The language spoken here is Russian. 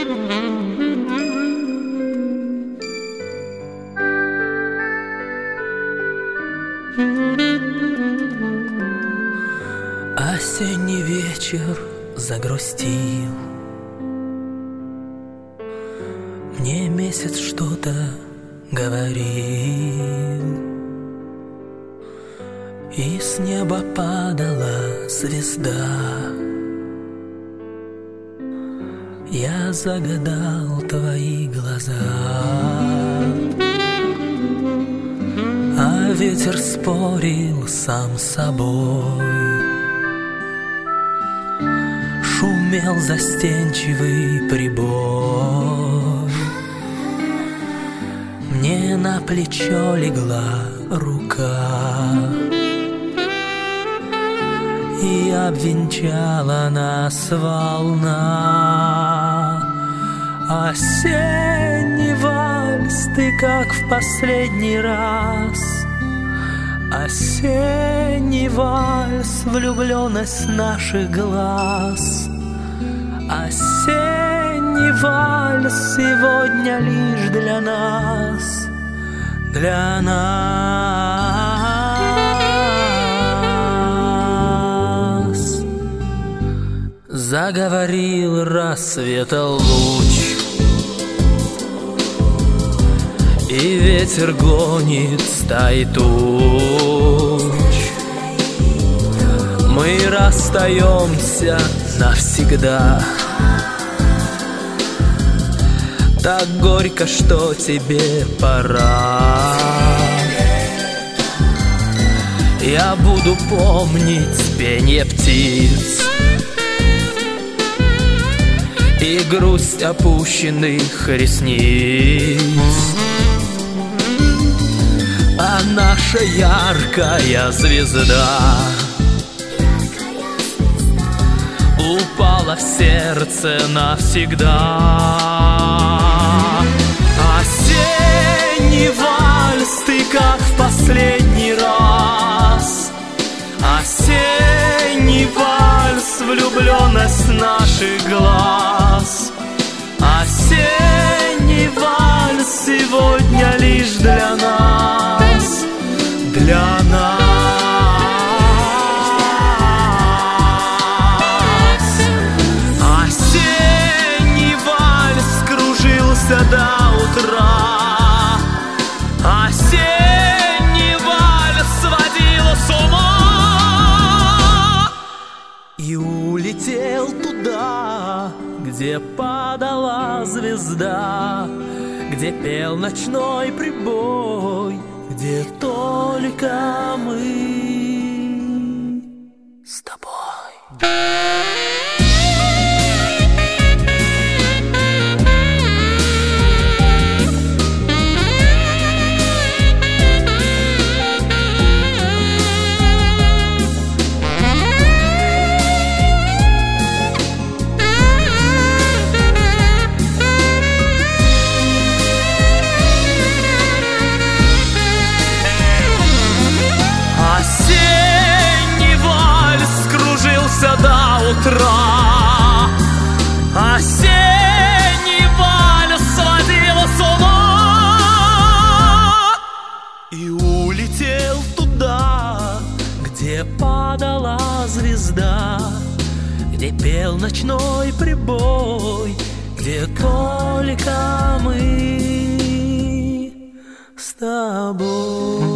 Осенний вечер загрустил, мне месяц что-то говорил, и с неба падала звезда. Я загадал твои глаза, а ветер спорил сам с собой. Шумел застенчивый прибой, мне на плечо легла рука и обвенчала нас волна. Осенний вальс, ты как в последний раз. Осенний вальс, влюбленность наших глаз. Осенний вальс сегодня лишь для нас, для нас. Заговорил рассвета луч, и ветер гонит стаи туч. Мы расстаемся навсегда. Так горько, что тебе пора. Я буду помнить пенье птиц и грусть опущенных ресниц. А наша яркая звезда упала в сердце навсегда. Осенний вальс, ты как в последний раз. Осенний вальс, влюбленность наших глаз. Осенний вальс сегодня лишь для нас, для нас. До утра осенний вальс сводила с ума и улетел туда, где падала звезда, где пел ночной прибой, где только мы с тобой. Утра осенний вальс сводила с ума и улетел туда, где падала звезда, где пел ночной прибой, где только мы с тобой.